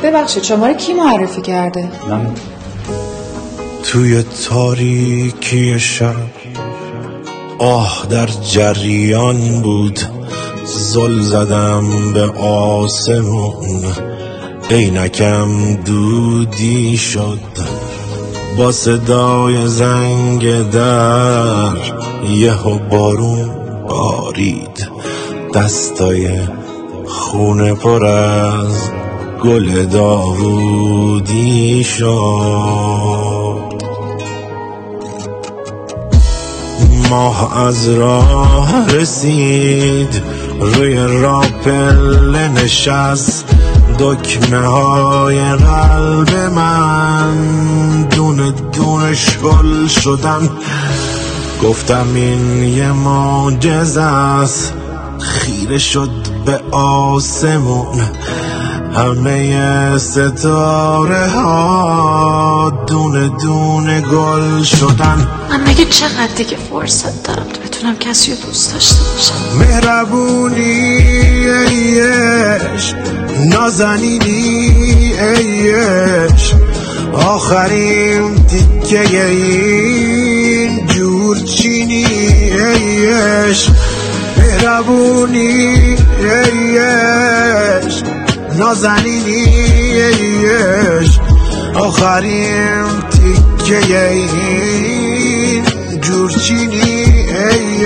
ببخشید شما رو کی معرفی کرده؟ من توی تاریکی شب آه در جریان بود، زل زدم به آسمون، عینکم دودی شد با صدای زنگ در، یهو بارون بارید، دستای خونه پر از گل داوودی شد. ماه از راه رسید، روی راپل نشست، دکمه های قلب من دونه دونه شل شدن. گفتم این یه معجزه است، خیره شد به آسمون، همه ستاره ها دونه دونه گل شدن. من مگه چقدر دیگه فرصت دارم بتونم کسی رو دوست داشته باشم؟ مهربونی ای عشق، نازنینی ای عشق، آخرین تیکه این جورچینی ای عشق. مهربونی ای عشق، نازنینی ای عشق، آخرین تیکه این جورچینی ای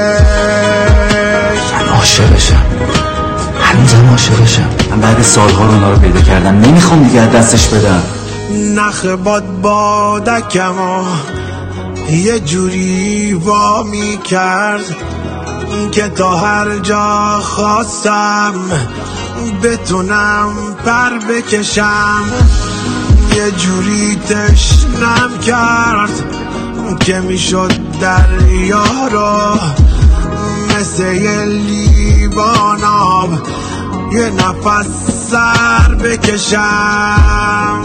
عشق. من عاشقشم، هنوزم عاشقشم. من بعد سالها اونا رو پیدا کردم، نمیخوام دیگه از دستش بدم. نخ بادکمو یه جوری وامی کرد که تا هر جا خواستم بتونم پر بکشم، یه جوری تشنم کرد که میشد دریا رو مثل یه لیوان آب یه نفس سر بکشم.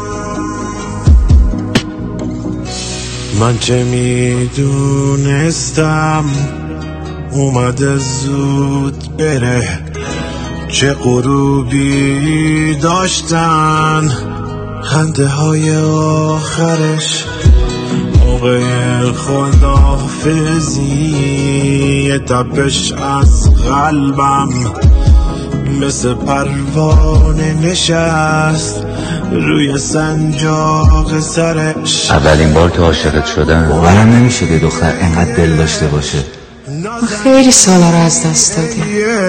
من چه میدونستم اومده زود بره، چه غروبی داشتن خنده های آخرش، موقع خداحافظی تپش از قلبم مثل پروانه نشست روی سنجاق سرش. اولین بار که عاشقت شدم باورم نمیشه یه دختر انقدر دل داشته باشه. خیلی سالا رو از دست دادی.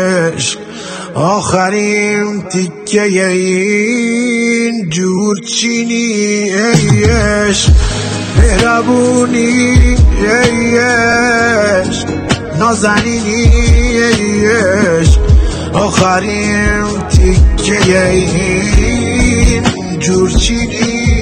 آخرین تیکه این جورچینی ای عشق، مهربونی ای عشق، نازنینی ای عشق، آخرین تیکه این جورچینی